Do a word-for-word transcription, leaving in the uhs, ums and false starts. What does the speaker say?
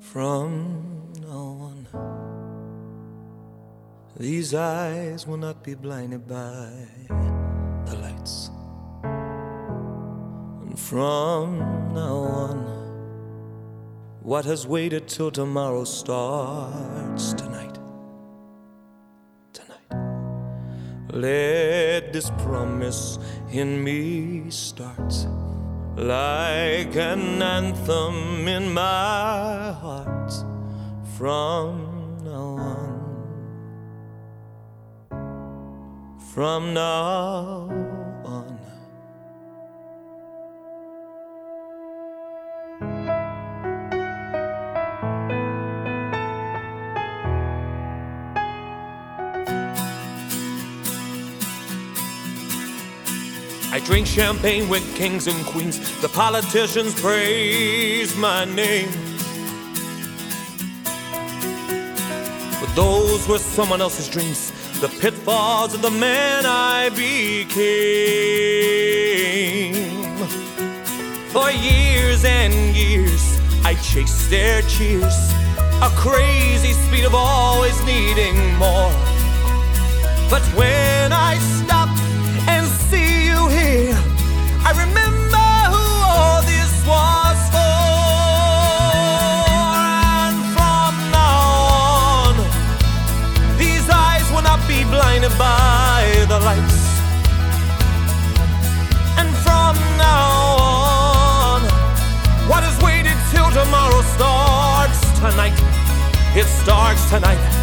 From now on, these eyes will not be blinded by the lights. And from now on, what has waited till tomorrow starts tonight. Tonight. Let this promise in me start like an anthem in my heart. From now on, from now on. I drink champagne with kings and queens. The politicians praise my name, but those were someone else's dreams. The pitfalls of the man I became. For years and years I chased their cheers, a crazy speed of always needing more. But when I stop and see you here, I remember who all this was for. And from now on, these eyes will not be blinded by the lights. And from now on, what is waited till tomorrow starts tonight. It starts tonight.